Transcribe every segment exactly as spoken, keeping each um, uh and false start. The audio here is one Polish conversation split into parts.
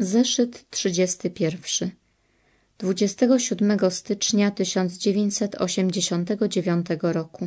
Zeszyt trzydziesty pierwszy. dwudziestego siódmego stycznia tysiąc dziewięćset osiemdziesiątego dziewiątego roku.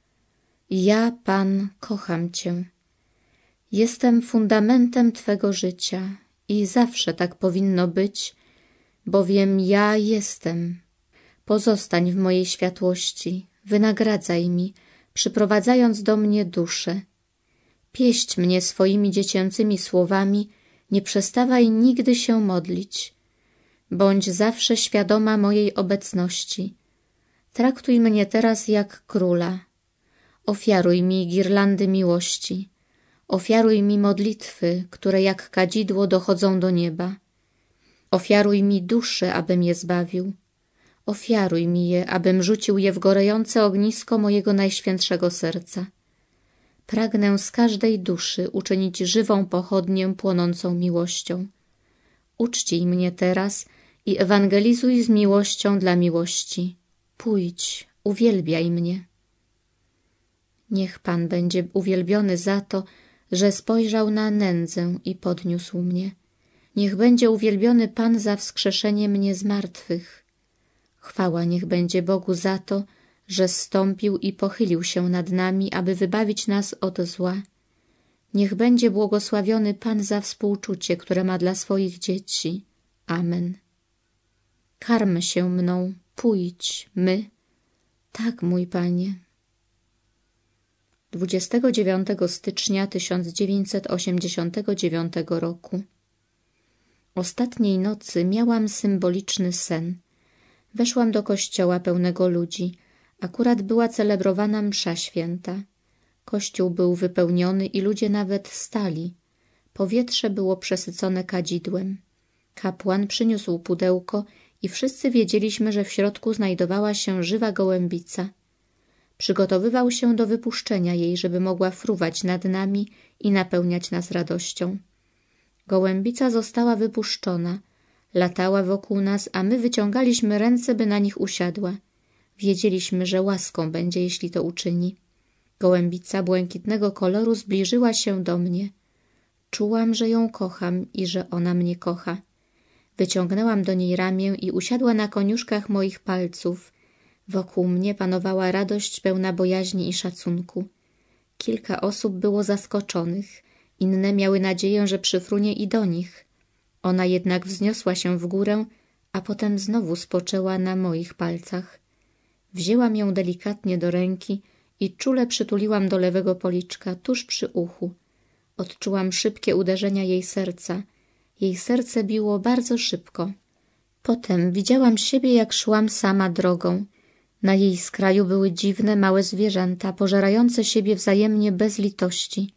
Ja, Pan, kocham Cię. Jestem fundamentem Twego życia i zawsze tak powinno być, bowiem ja jestem. Pozostań w mojej światłości, wynagradzaj mi, przyprowadzając do mnie duszę. Pieść mnie swoimi dziecięcymi słowami, nie przestawaj nigdy się modlić. Bądź zawsze świadoma mojej obecności. Traktuj mnie teraz jak króla. Ofiaruj mi girlandy miłości. Ofiaruj mi modlitwy, które jak kadzidło dochodzą do nieba. Ofiaruj mi duszę, abym je zbawił. Ofiaruj mi je, abym rzucił je w gorejące ognisko mojego najświętszego serca. Pragnę z każdej duszy uczynić żywą pochodnię płonącą miłością. Uczcij mnie teraz i ewangelizuj z miłością dla miłości. Pójdź, uwielbiaj mnie. Niech Pan będzie uwielbiony za to, że spojrzał na nędzę i podniósł mnie. Niech będzie uwielbiony Pan za wskrzeszenie mnie z martwych. Chwała niech będzie Bogu za to, że zstąpił i pochylił się nad nami, aby wybawić nas od zła. Niech będzie błogosławiony Pan za współczucie, które ma dla swoich dzieci. Amen. Karm się mną, pójdź, my. Tak, mój Panie. dwudziestego dziewiątego stycznia tysiąc dziewięćset osiemdziesiątego dziewiątego roku. Ostatniej nocy miałam symboliczny sen. Weszłam do kościoła pełnego ludzi. Akurat była celebrowana msza święta. Kościół był wypełniony i ludzie nawet stali. Powietrze było przesycone kadzidłem. Kapłan przyniósł pudełko i wszyscy wiedzieliśmy, że w środku znajdowała się żywa gołębica. Przygotowywał się do wypuszczenia jej, żeby mogła fruwać nad nami i napełniać nas radością. Gołębica została wypuszczona. Latała wokół nas, a my wyciągaliśmy ręce, by na nich usiadła. Wiedzieliśmy, że łaską będzie, jeśli to uczyni. Gołębica błękitnego koloru zbliżyła się do mnie. Czułam, że ją kocham i że ona mnie kocha. Wyciągnęłam do niej ramię i usiadła na koniuszkach moich palców. Wokół mnie panowała radość pełna bojaźni i szacunku. Kilka osób było zaskoczonych, inne miały nadzieję, że przyfrunie i do nich. Ona jednak wzniosła się w górę, a potem znowu spoczęła na moich palcach. Wzięłam ją delikatnie do ręki i czule przytuliłam do lewego policzka, tuż przy uchu. Odczułam szybkie uderzenia jej serca. Jej serce biło bardzo szybko. Potem widziałam siebie, jak szłam sama drogą. Na jej skraju były dziwne, małe zwierzęta, pożerające siebie wzajemnie bez litości.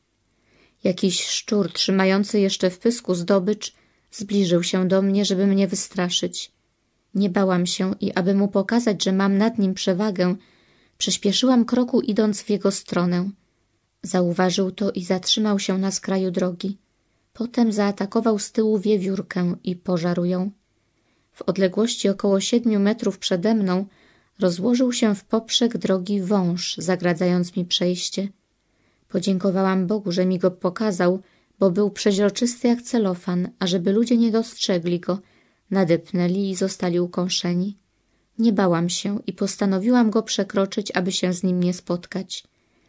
Jakiś szczur, trzymający jeszcze w pysku zdobycz, zbliżył się do mnie, żeby mnie wystraszyć. Nie bałam się i aby mu pokazać, że mam nad nim przewagę, przyspieszyłam kroku, idąc w jego stronę. Zauważył to i zatrzymał się na skraju drogi. Potem zaatakował z tyłu wiewiórkę i pożarł ją. W odległości około siedmiu metrów przede mną rozłożył się w poprzek drogi wąż, zagradzając mi przejście. Podziękowałam Bogu, że mi go pokazał, bo był przeźroczysty jak celofan, ażeby ludzie nie dostrzegli go, nadepnęli i zostali ukąszeni. Nie bałam się i postanowiłam go przekroczyć, aby się z nim nie spotkać.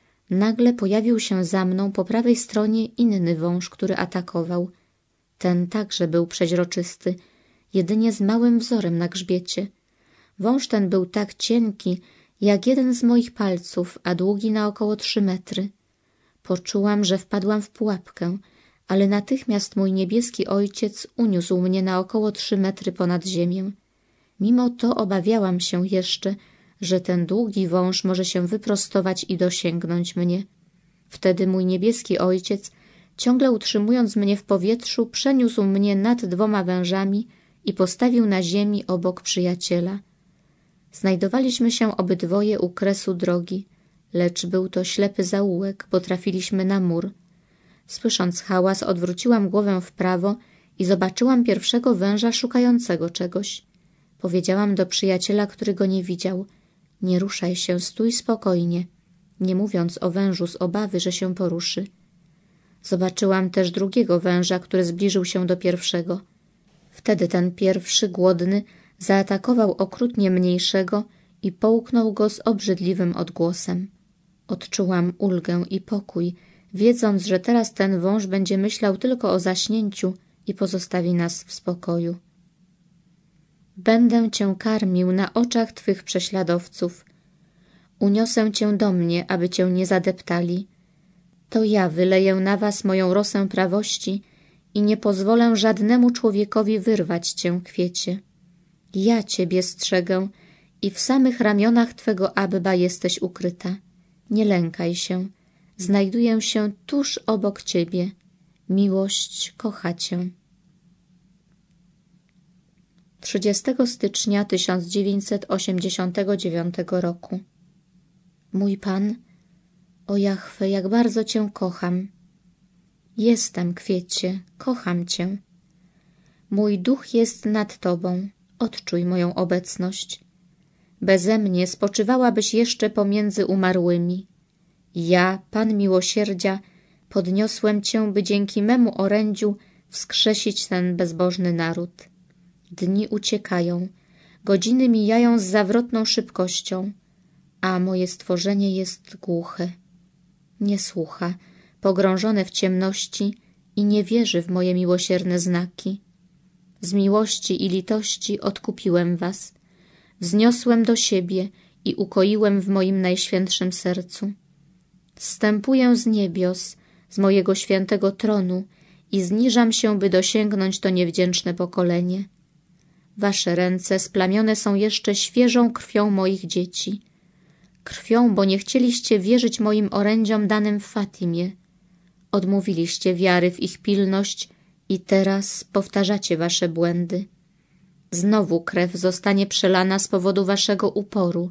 Nagle pojawił się za mną po prawej stronie inny wąż, który atakował. Ten także był przeźroczysty, jedynie z małym wzorem na grzbiecie. Wąż ten był tak cienki, jak jeden z moich palców, a długi na około trzy metry. Poczułam, że wpadłam w pułapkę, ale natychmiast mój niebieski ojciec uniósł mnie na około trzy metry ponad ziemię. Mimo to obawiałam się jeszcze, że ten długi wąż może się wyprostować i dosięgnąć mnie. Wtedy mój niebieski ojciec, ciągle utrzymując mnie w powietrzu, przeniósł mnie nad dwoma wężami i postawił na ziemi obok przyjaciela. Znajdowaliśmy się obydwoje u kresu drogi, lecz był to ślepy zaułek, bo trafiliśmy na mur. Słysząc hałas, odwróciłam głowę w prawo i zobaczyłam pierwszego węża szukającego czegoś. Powiedziałam do przyjaciela, który go nie widział: nie ruszaj się, stój spokojnie, nie mówiąc o wężu z obawy, że się poruszy. Zobaczyłam też drugiego węża, który zbliżył się do pierwszego. Wtedy ten pierwszy, głodny, zaatakował okrutnie mniejszego i połknął go z obrzydliwym odgłosem. Odczułam ulgę i pokój, wiedząc, że teraz ten wąż będzie myślał tylko o zaśnięciu i pozostawi nas w spokoju. Będę cię karmił na oczach twych prześladowców. Uniosę cię do mnie, aby cię nie zadeptali. To ja wyleję na was moją rosę prawości i nie pozwolę żadnemu człowiekowi wyrwać cię, kwiecie. Ja ciebie strzegę i w samych ramionach twego Abba jesteś ukryta. Nie lękaj się, znajduję się tuż obok ciebie. Miłość kocha cię. trzydziestego stycznia tysiąc dziewięćset osiemdziesiątego dziewiątego roku. Mój Pan, o Jahwe, jak bardzo cię kocham. Jestem, kwiecie, kocham cię. Mój duch jest nad tobą, odczuj moją obecność. Beze mnie spoczywałabyś jeszcze pomiędzy umarłymi. Ja, Pan miłosierdzia, podniosłem cię, by dzięki memu orędziu wskrzesić ten bezbożny naród. Dni uciekają, godziny mijają z zawrotną szybkością, a moje stworzenie jest głuche. Nie słucha, pogrążone w ciemności i nie wierzy w moje miłosierne znaki. Z miłości i litości odkupiłem was, wzniosłem do siebie i ukoiłem w moim najświętszym sercu. Zstępuję z niebios, z mojego świętego tronu i zniżam się, by dosięgnąć to niewdzięczne pokolenie. Wasze ręce splamione są jeszcze świeżą krwią moich dzieci. Krwią, bo nie chcieliście wierzyć moim orędziom danym w Fatimie. Odmówiliście wiary w ich pilność i teraz powtarzacie wasze błędy. Znowu krew zostanie przelana z powodu waszego uporu.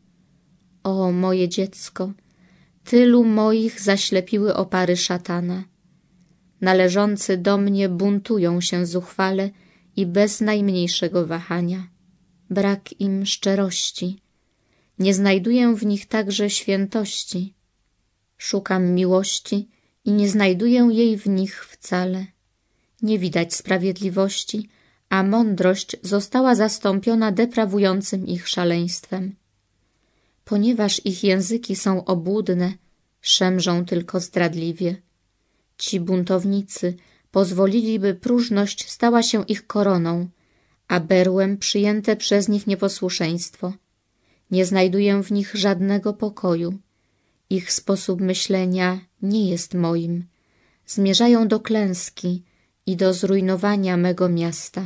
O, moje dziecko, tylu moich zaślepiły opary szatana. Należący do mnie buntują się zuchwale i bez najmniejszego wahania. Brak im szczerości. Nie znajduję w nich także świętości. Szukam miłości i nie znajduję jej w nich wcale. Nie widać sprawiedliwości, a mądrość została zastąpiona deprawującym ich szaleństwem. Ponieważ ich języki są obłudne, szemrzą tylko zdradliwie. Ci buntownicy pozwolili, by próżność stała się ich koroną, a berłem przyjęte przez nich nieposłuszeństwo. Nie znajduję w nich żadnego pokoju. Ich sposób myślenia nie jest moim. Zmierzają do klęski i do zrujnowania mego miasta.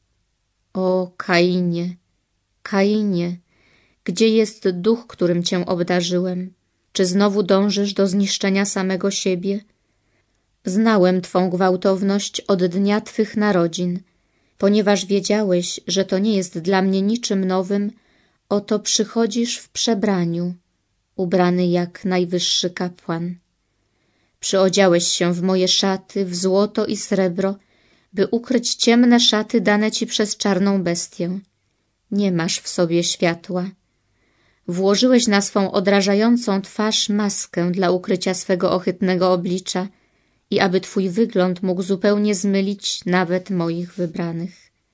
O Kainie, Kainie, gdzie jest duch, którym cię obdarzyłem? Czy znowu dążysz do zniszczenia samego siebie? Znałem twą gwałtowność od dnia twych narodzin. Ponieważ wiedziałeś, że to nie jest dla mnie niczym nowym, oto przychodzisz w przebraniu, ubrany jak najwyższy kapłan. Przyodziałeś się w moje szaty, w złoto i srebro, by ukryć ciemne szaty dane ci przez czarną bestię. Nie masz w sobie światła. Włożyłeś na swą odrażającą twarz maskę dla ukrycia swego ohydnego oblicza i aby twój wygląd mógł zupełnie zmylić nawet moich wybranych.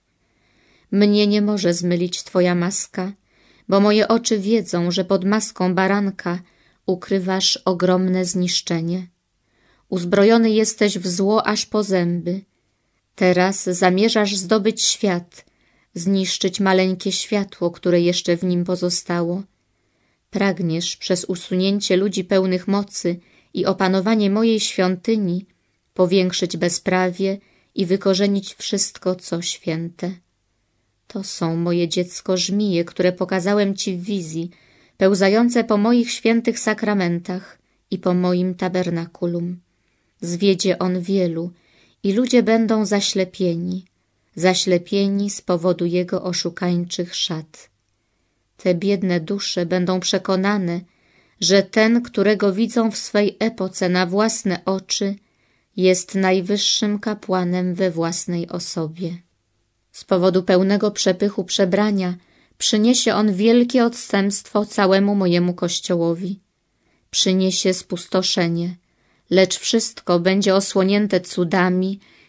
Mnie nie może zmylić twoja maska, bo moje oczy wiedzą, że pod maską baranka ukrywasz ogromne zniszczenie. Uzbrojony jesteś w zło aż po zęby. Teraz zamierzasz zdobyć świat, zniszczyć maleńkie światło, które jeszcze w nim pozostało. Pragniesz przez usunięcie ludzi pełnych mocy i opanowanie mojej świątyni powiększyć bezprawie i wykorzenić wszystko, co święte. To są, moje dziecko, żmije, które pokazałem ci w wizji, pełzające po moich świętych sakramentach i po moim tabernakulum. Zwiedzie on wielu i ludzie będą zaślepieni, zaślepieni z powodu jego oszukańczych szat. Te biedne dusze będą przekonane, że ten, którego widzą w swej epoce na własne oczy, jest najwyższym kapłanem we własnej osobie. Z powodu pełnego przepychu przebrania przyniesie on wielkie odstępstwo całemu mojemu Kościołowi. Przyniesie spustoszenie, lecz wszystko będzie osłonięte cudami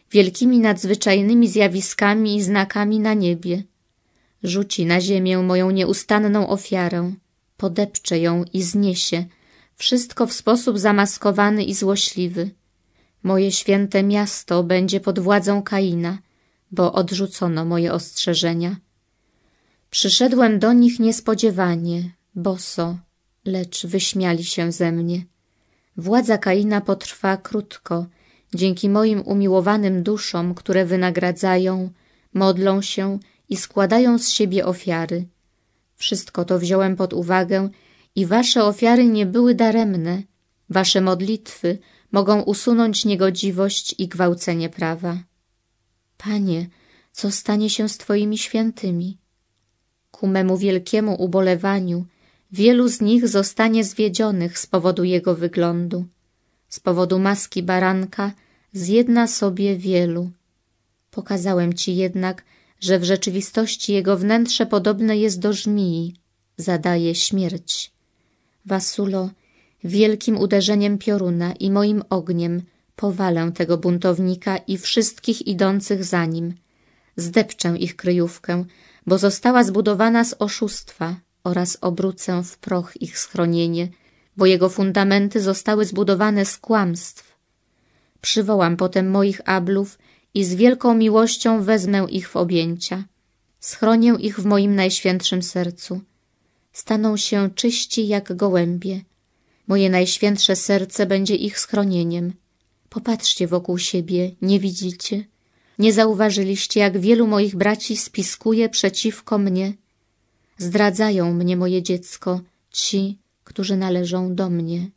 wielkimi nadzwyczajnymi zjawiskami i znakami na niebie. Rzuci na ziemię moją nieustanną ofiarę, podepcze ją i zniesie, wszystko w sposób zamaskowany i złośliwy. Moje święte miasto będzie pod władzą Kaina, bo odrzucono moje ostrzeżenia. Przyszedłem do nich niespodziewanie, boso, lecz wyśmiali się ze mnie. Władza Kaina potrwa krótko, dzięki moim umiłowanym duszom, które wynagradzają, modlą się i składają z siebie ofiary. Wszystko to wziąłem pod uwagę i wasze ofiary nie były daremne. Wasze modlitwy mogą usunąć niegodziwość i gwałcenie prawa. Panie, co stanie się z Twoimi świętymi? Ku memu wielkiemu ubolewaniu wielu z nich zostanie zwiedzionych z powodu jego wyglądu. Z powodu maski baranka zjedna sobie wielu. Pokazałem ci jednak, że w rzeczywistości jego wnętrze podobne jest do żmii, zadaje śmierć. Wasulo, wielkim uderzeniem pioruna i moim ogniem powalę tego buntownika i wszystkich idących za nim. Zdepczę ich kryjówkę, bo została zbudowana z oszustwa, oraz obrócę w proch ich schronienie, bo jego fundamenty zostały zbudowane z kłamstw. Przywołam potem moich ablów i z wielką miłością wezmę ich w objęcia. Schronię ich w moim najświętszym sercu. Staną się czyści jak gołębie. Moje najświętsze serce będzie ich schronieniem. Popatrzcie wokół siebie, nie widzicie? Nie zauważyliście, jak wielu moich braci spiskuje przeciwko mnie? Zdradzają mnie, moje dziecko, ci, którzy należą do mnie.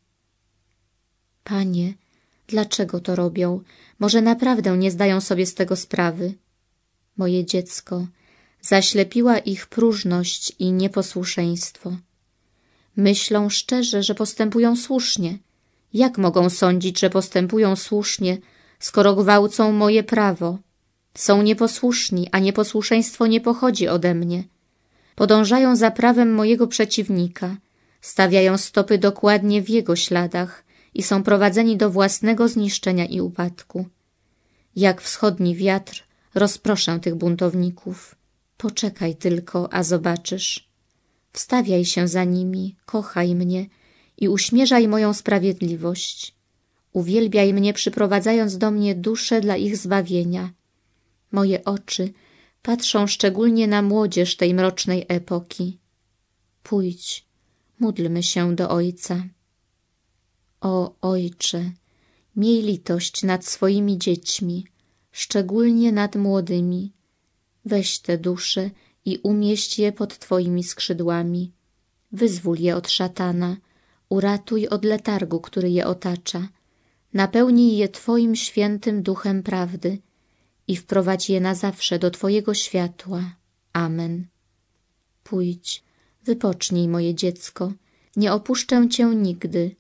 Panie, dlaczego to robią? Może naprawdę nie zdają sobie z tego sprawy? Moje dziecko, zaślepiła ich próżność i nieposłuszeństwo. Myślą szczerze, że postępują słusznie. Jak mogą sądzić, że postępują słusznie, skoro gwałcą moje prawo? Są nieposłuszni, a nieposłuszeństwo nie pochodzi ode mnie. Podążają za prawem mojego przeciwnika, stawiają stopy dokładnie w jego śladach i są prowadzeni do własnego zniszczenia i upadku. Jak wschodni wiatr rozproszę tych buntowników. Poczekaj tylko, a zobaczysz. Wstawiaj się za nimi, kochaj mnie i uśmierzaj moją sprawiedliwość. Uwielbiaj mnie, przyprowadzając do mnie dusze dla ich zbawienia. Moje oczy patrzą szczególnie na młodzież tej mrocznej epoki. Pójdź, módlmy się do Ojca. O Ojcze, miej litość nad swoimi dziećmi, szczególnie nad młodymi. Weź te dusze i umieść je pod Twoimi skrzydłami. Wyzwól je od szatana, uratuj od letargu, który je otacza. Napełnij je Twoim świętym duchem prawdy i wprowadź je na zawsze do Twojego światła. Amen. Pójdź, wypocznij, moje dziecko, nie opuszczę Cię nigdy.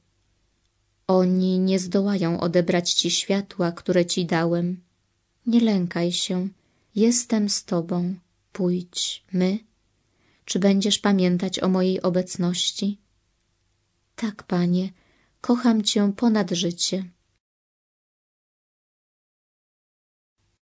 Oni nie zdołają odebrać Ci światła, które Ci dałem. Nie lękaj się, jestem z Tobą. Pójdź, my. Czy będziesz pamiętać o mojej obecności? Tak, Panie, kocham Cię ponad życie.